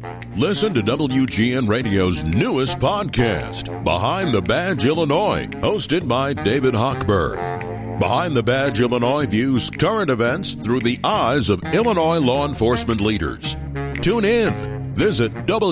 Listen to WGN Radio's newest podcast, Behind the Badge Illinois, hosted by David Hochberg. Behind the Badge Illinois views current events through the eyes of Illinois law enforcement leaders. Tune in. Visit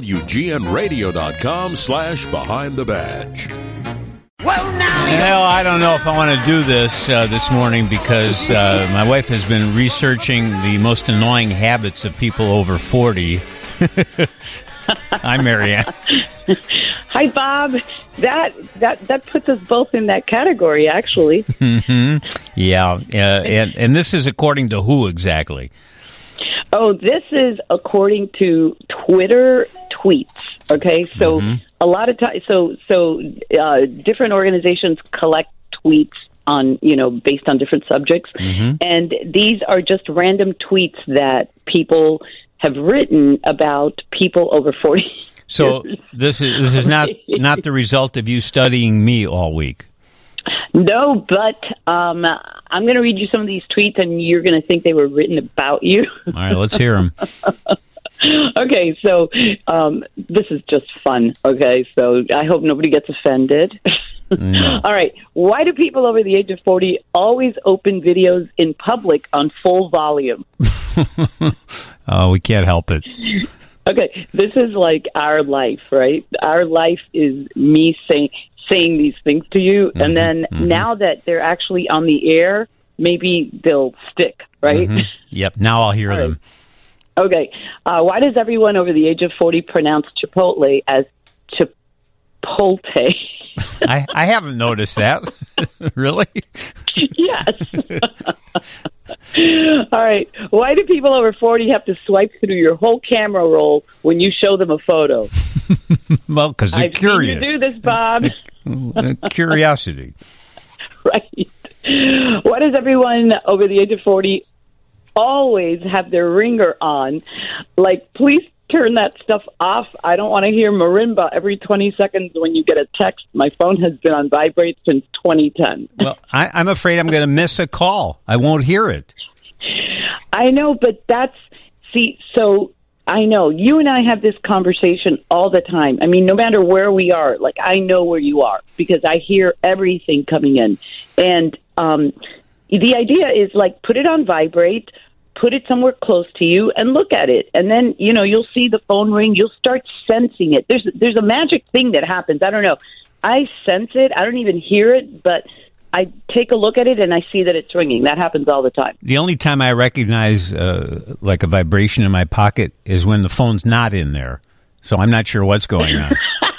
WGNRadio.com/Behind the Badge. Well, I don't know if I want to do this this morning because my wife has been researching the most annoying habits of people over 40. Hi, Marianne. Hi, Bob. That puts us both in that category, actually. Mm-hmm. Yeah, and this is according to who exactly? Oh, this is according to Twitter tweets. Okay, so a lot of times, different organizations collect tweets on, based on different subjects, and these are just random tweets that people have written about people over 40. So this is not the result of you studying me all week. No, but I'm going to read you some of these tweets, and you're going to think they were written about you. All right, let's hear them. Okay, so this is just fun, okay? So I hope nobody gets offended. No. All right, why do people over the age of 40 always open videos in public on full volume? Oh, we can't help it. Okay, this is like our life, right? Our life is me saying these things to you, and then now that they're actually on the air, maybe they'll stick, right? Yep, now I'll hear them. Okay, why does everyone over the age of 40 pronounce Chipotle as Chipotle? I haven't noticed that. Really? Yes. All right. Why do people over 40 have to swipe through your whole camera roll when you show them a photo? Well, because they're curious. I've seen you do this, Bob. Curiosity. Right. Why does everyone over the age of 40 always have their ringer on? Like, please turn that stuff off. I don't want to hear marimba every 20 seconds when you get a text. My phone has been on vibrate since 2010. Well, I'm afraid I'm going to miss a call. I won't hear it. I know, but so I know you and I have this conversation all the time. I mean, no matter where we are, like I know where you are because I hear everything coming in. And the idea is like put it on vibrate, put it somewhere close to you and look at it. And then, you'll see the phone ring. You'll start sensing it. There's a magic thing that happens. I don't know. I sense it. I don't even hear it, but I take a look at it and I see that it's ringing. That happens all the time. The only time I recognize like a vibration in my pocket is when the phone's not in there. So I'm not sure what's going on.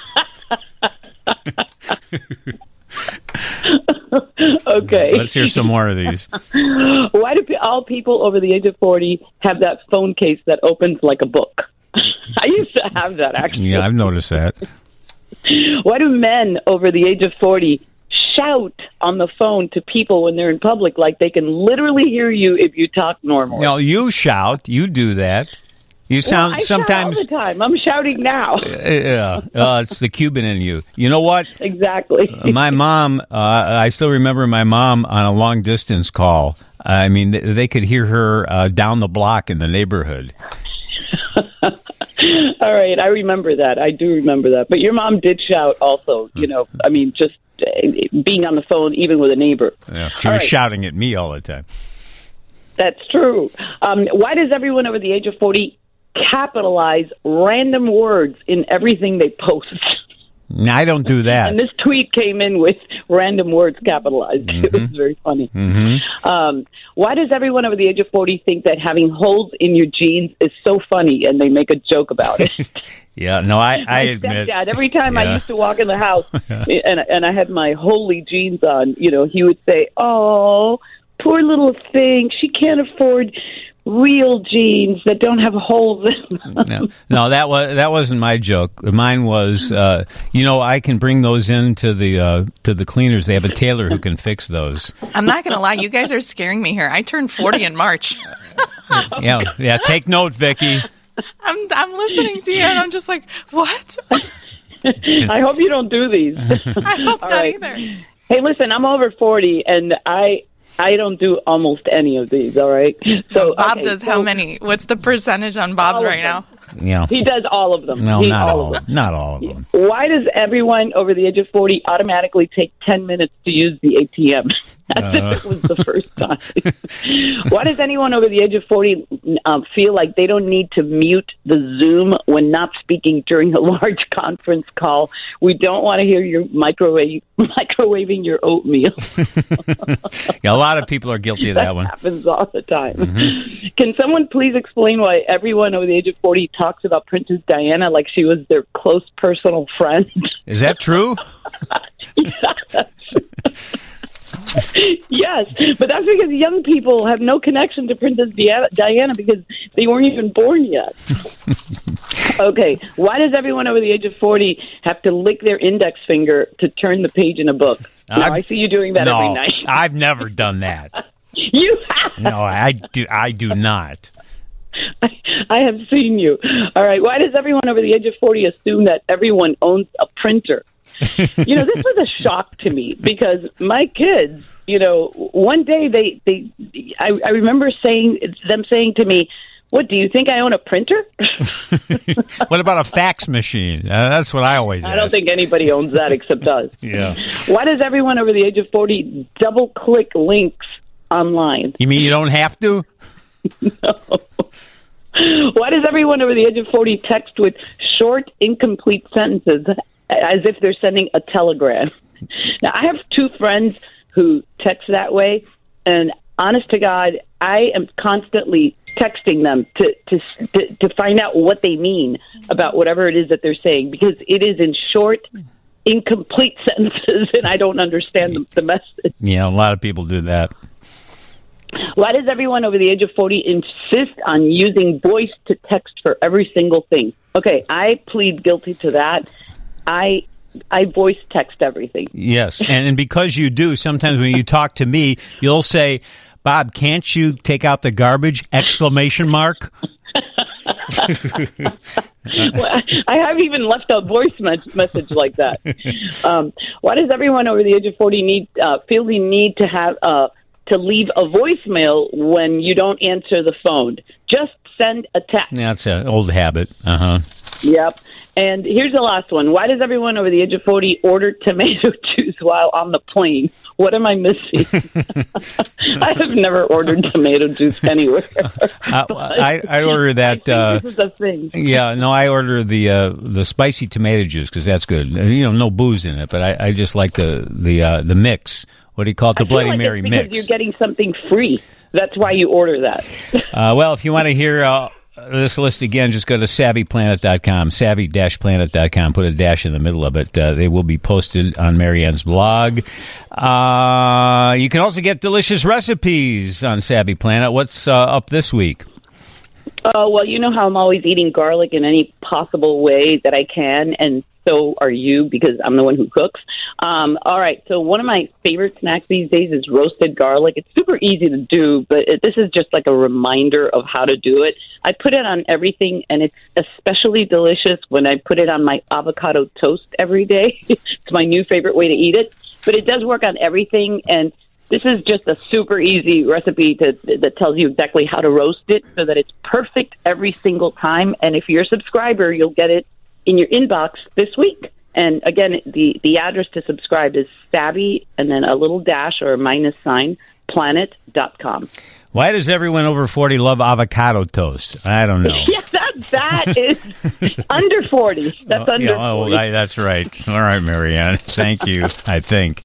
Okay. Let's hear some more of these. Why do all people over the age of 40 have that phone case that opens like a book? I used to have that, actually. Yeah, I've noticed that. Why do men over the age of 40 shout on the phone to people when they're in public like they can literally hear you if you talk normally? No, you shout. You do that. You sound I sometimes shout all the time. I'm shouting now. Yeah, it's the Cuban in you. You know what? Exactly. My mom, I still remember my mom on a long distance call. I mean, they could hear her down the block in the neighborhood. All right, I remember that. I do remember that. But your mom did shout also, I mean, just being on the phone even with a neighbor. Yeah, she was shouting at me all the time. That's true. Why does everyone over the age of 40 capitalize random words in everything they post? No, I don't do that. And this tweet came in with random words capitalized. It was very funny. Why does everyone over the age of 40 think that having holes in your jeans is so funny and they make a joke about it? Yeah, no, I admit. Stepdad, every time I used to walk in the house and I had my holy jeans on, he would say, "Oh, poor little thing. She can't afford real jeans that don't have holes in them." No, that wasn't my joke. Mine was, I can bring those in to the cleaners. They have a tailor who can fix those. I'm not going to lie. You guys are scaring me here. I turned 40 in March. Yeah. Take note, Vicky. I'm listening to you, and I'm just like, what? I hope you don't do these. I hope not either. Hey, listen, I'm over 40, and I don't do almost any of these, all right? So Bob does how many? What's the percentage on Bob's right now? He does all of them. No, not all of them. Not all of them. Why does everyone over the age of 40 automatically take 10 minutes to use the ATM? As if it was the first time. Why does anyone over the age of 40 feel like they don't need to mute the Zoom when not speaking during a large conference call? We don't want to hear you microwaving your oatmeal. Yeah, a lot of people are guilty of that one. Happens all the time. Mm-hmm. Can someone please explain why everyone over the age of 40 talks about Princess Diana like she was their close personal friend? Is that true? Yes, but that's because young people have no connection to Princess Diana because they weren't even born yet. Okay, why does everyone over the age of 40 have to lick their index finger to turn the page in a book? Now, I see you doing that every night. I've never done that. You have? No, I do not. I have seen you. All right, why does everyone over the age of 40 assume that everyone owns a printer? This was a shock to me because my kids, one day I remember them saying to me, "What, do you think I own a printer?" What about a fax machine? That's what I always ask. I don't think anybody owns that except us. Yeah. Why does everyone over the age of 40 double-click links online? You mean you don't have to? No. Why does everyone over the age of 40 text with short, incomplete sentences as if they're sending a telegram? Now, I have two friends who text that way, and honest to God, I am constantly texting them to find out what they mean about whatever it is that they're saying, because it is in short, incomplete sentences, and I don't understand the message. Yeah, a lot of people do that. Why does everyone over the age of 40 insist on using voice to text for every single thing? Okay, I plead guilty to that. I voice text everything. Yes, and because you do, sometimes when you talk to me, you'll say, "Bob, can't you take out the garbage?" ! Well, I have even left a voice message like that. Why does everyone over the age of 40 feel the need to have to leave a voicemail when you don't answer the phone? Just send a text. Yeah, that's an old habit. Yep. And here's the last one. Why does everyone over the age of 40 order tomato juice while on the plane? What am I missing? I have never ordered tomato juice anywhere. I order that. This is a thing. Yeah, no, I order the spicy tomato juice because that's good. No booze in it, but I just like the mix. What do you call it? The Bloody Mary mix. Because you're getting something free. That's why you order that. Well, if you want to hear this list again, just go to savvyplanet.com, savvy-planet.com. Put a dash in the middle of it. They will be posted on Marianne's blog. You can also get delicious recipes on Savvy Planet. What's up this week? Well, you know how I'm always eating garlic in any possible way that I can, and so are you, because I'm the one who cooks. All right, so one of my favorite snacks these days is roasted garlic. It's super easy to do, but this is just like a reminder of how to do it. I put it on everything, and it's especially delicious when I put it on my avocado toast every day. It's my new favorite way to eat it, but it does work on everything, and this is just a super easy recipe that tells you exactly how to roast it so that it's perfect every single time. And if you're a subscriber, you'll get it in your inbox this week. And again, the address to subscribe is savvy and then a little dash or a minus sign, planet.com. Why does everyone over 40 love avocado toast? I don't know. Yeah, that is under 40. That's under 40. That's right. All right, Marianne. Thank you, I think.